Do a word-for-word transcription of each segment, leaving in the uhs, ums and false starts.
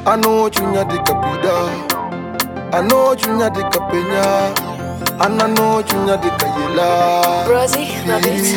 I know chunya di kapida, I know chunya di kapenya, and I know chunya di kayela. Rosie, love it.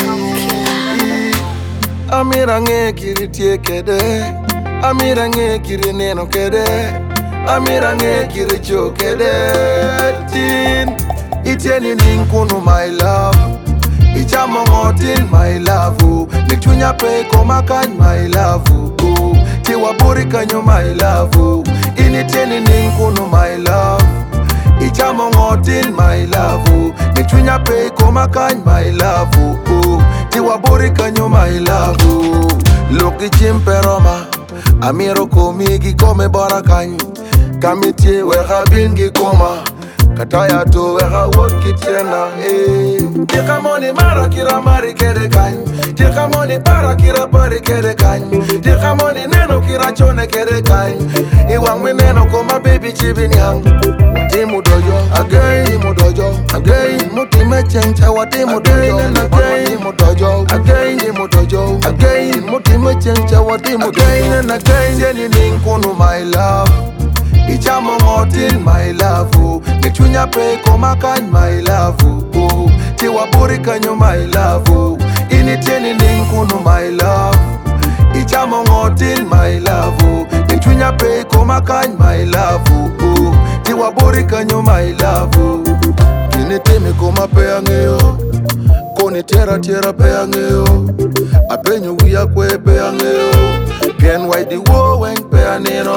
Amirange kiri tie kede, amirange kiri neno kede, amirange kiri cho kede. Tin, itieni ninkunu my love, ichamongotin my love. Nichunya pe komakan my love. Tiwaburi kanyo my love. Initieni ninkunu my love, ichamongotin my love. Nichunya pe komakan my love. Tiwaburi kanyo my love. Loki chimperoma, amiro komigi kome barakanyi. Kamitie weha bingi koma, kataya to weha woki tiena. Tika moni mara kira mari kere kanyi, tika moni para kira pari kere kanyi, tika moni neno kira chone kere kanyi. Iwang me neno koma baby chibini hang. Timu dojo, again, timu dojo, again. Muti me chencha wa timu dojo, again, timu dojo, again, timu dojo, again. Muti me chencha wa timu dojo, again and again. Jeni ninkunu my love, ichamongotin my love. Nichunya pe komakan my love. Tiwaburi kanyo my love. Initieni ninkunu my love, ichamongotin my love. Nichunya pe komakan my love. Tiwaburi kanyo my love. Kiniteme koma pe angeo, koni tera tera pe angeo. Apenyo wia kwe pe angeo, bien wai di wo weng pe anero.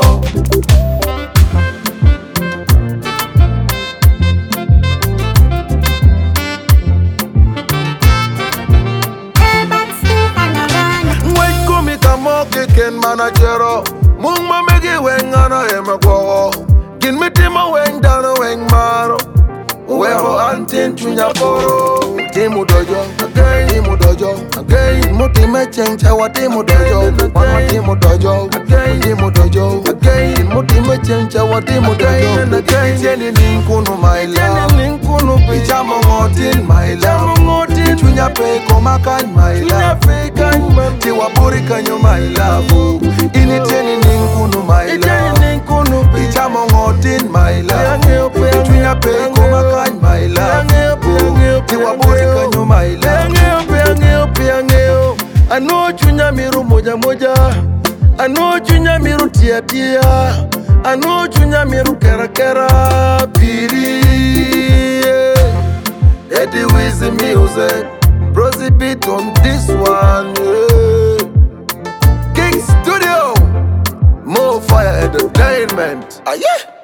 Ken manajero, mung mamegi weng ana emagwo. Gin mitima weng dano weng maro. Uweho antin chunya poro. Timu dojo, again, timu dojo, again. Muti me chencha wa timu dojo, mama timu dojo, again, timu dojo, again. Muti me chencha wa timu dojo, and again. Jeni ninkunu my love, ninkunu ichamongotin my love. Chunya pe komakan my love, tiwaburi kanyo my love. Initieni ninkunu my love, ichamongotin my love. Chunya pe komakan my love, tiwaburi kanyo my love. I know chunya miru moja moja, I know chunya miru tia tia, I know chunya miru kera kera piri. Eddie with the music, Rosie beat on this one, yeah. King Studio, More Fire Entertainment. Ah, yeah.